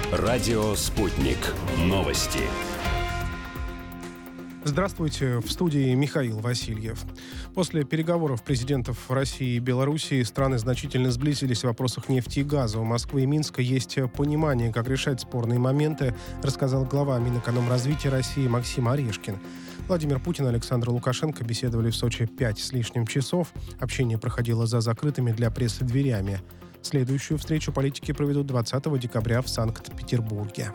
Радио «Спутник». Новости. Здравствуйте, в студии Михаил Васильев. После переговоров президентов России и Белоруссии страны значительно сблизились в вопросах нефти и газа. У Москвы и Минска есть понимание, как решать спорные моменты, рассказал глава Минэкономразвития России Максим Орешкин. Владимир Путин и Александр Лукашенко беседовали в Сочи 5 с лишним часов. Общение проходило за закрытыми для прессы дверями. Следующую встречу политики проведут 20 декабря в Санкт-Петербурге.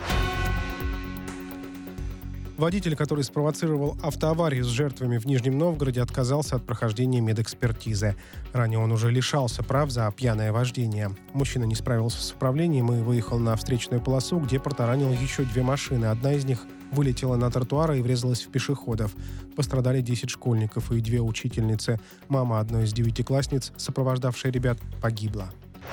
Водитель, который спровоцировал автоаварию с жертвами в Нижнем Новгороде, отказался от прохождения медэкспертизы. Ранее он уже лишался прав за пьяное вождение. Мужчина не справился с управлением и выехал на встречную полосу, где протаранил еще 2 машины. Одна из них вылетела на тротуар и врезалась в пешеходов. Пострадали 10 школьников и 2 учительницы. Мама одной из 9-классниц, сопровождавшая ребят, погибла.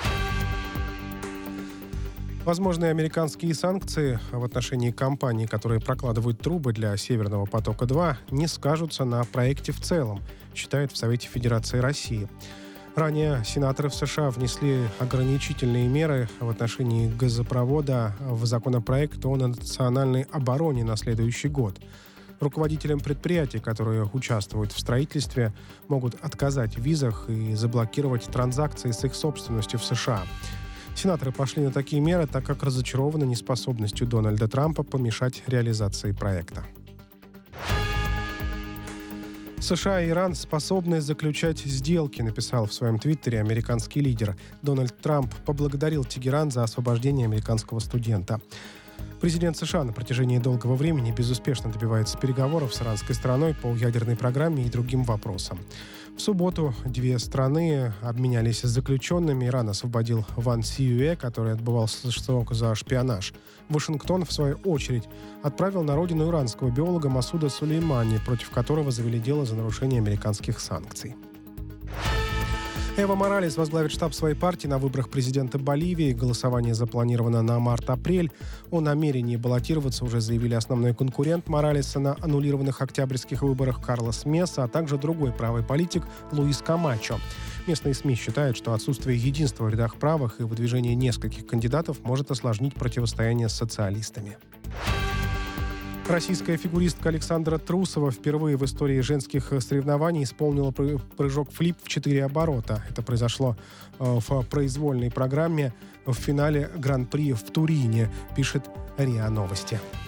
Возможные американские санкции в отношении компаний, которые прокладывают трубы для «Северного потока-2», не скажутся на проекте в целом, считают в Совете Федерации России. Ранее сенаторы в США внесли ограничительные меры в отношении газопровода в законопроект о национальной обороне на следующий год. Руководителям предприятий, которые участвуют в строительстве, могут отказать в визах и заблокировать транзакции с их собственностью в США. Сенаторы пошли на такие меры, так как разочарованы неспособностью Дональда Трампа помешать реализации проекта. США и Иран способны заключать сделки, написал в своем твиттере американский лидер. Дональд Трамп поблагодарил Тегеран за освобождение американского студента. Президент США на протяжении долгого времени безуспешно добивается переговоров с иранской стороной по ядерной программе и другим вопросам. В субботу 2 страны обменялись заключенными. Иран освободил Ван Сиюэ, который отбывал срок за шпионаж. Вашингтон, в свою очередь, отправил на родину иранского биолога Масуда Сулеймани, против которого завели дело за нарушение американских санкций. Эво Моралес возглавит штаб своей партии на выборах президента Боливии. Голосование запланировано на март-апрель. О намерении баллотироваться уже заявили основной конкурент Моралеса на аннулированных октябрьских выборах Карлос Меса, а также другой правый политик Луис Камачо. Местные СМИ считают, что отсутствие единства в рядах правых и выдвижение нескольких кандидатов может осложнить противостояние с социалистами. Российская фигуристка Александра Трусова впервые в истории женских соревнований исполнила прыжок флип в 4 оборота. Это произошло в произвольной программе в финале Гран-при в Турине, пишет РИА Новости.